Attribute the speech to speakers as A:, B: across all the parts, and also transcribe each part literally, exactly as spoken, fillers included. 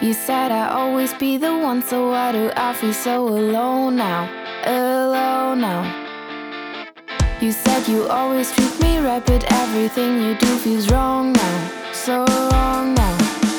A: You said I'd always be the one, so why do I feel so alone now? Alone now. You said you always treat me right, but everything you do feels wrong now. So wrong now.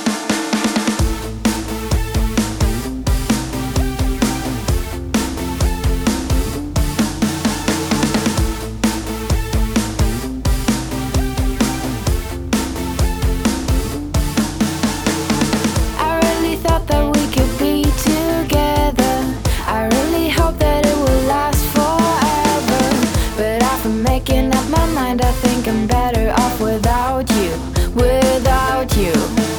A: Making up my mind, I think I'm better off without you, without you.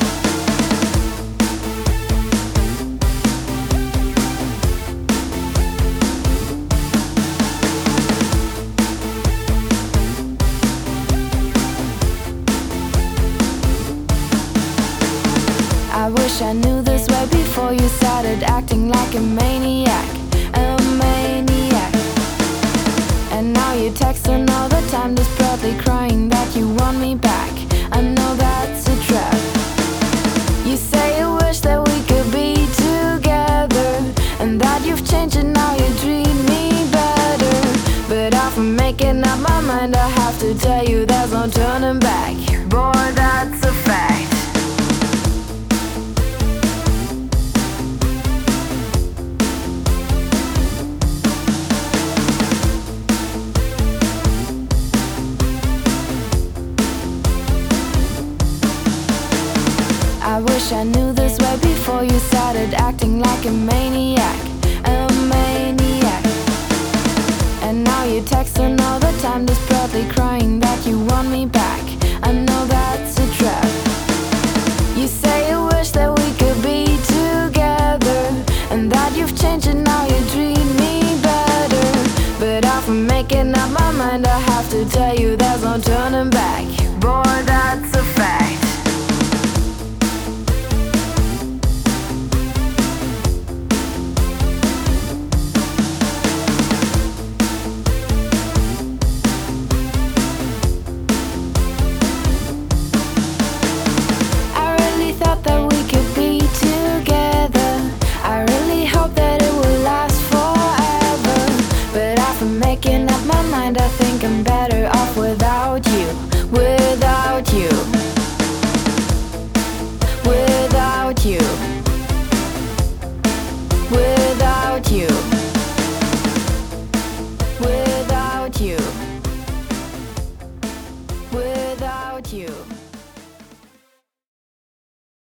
A: I wish I knew this way before you started acting like a maniac, a maniac. And now you're texting all the time, desperately crying that you want me back. I know that's a trap. You say you wish that we could be together, and that you've changed and now you treat me better. But after making up my mind, I have to tell you there's no turning back. Boy, that's a fact. I wish I knew this way before you started acting like a maniac, a maniac. And now you're texting all the time, desperately crying that you want me back. I know that's a trap. You say you wish that we could be together, and that you've changed and now you treat me better. But after making up my mind, I have to tell you there's no turning back. Boy, that's a fact. Making up my mind, I think I'm better off without you, without you, without you.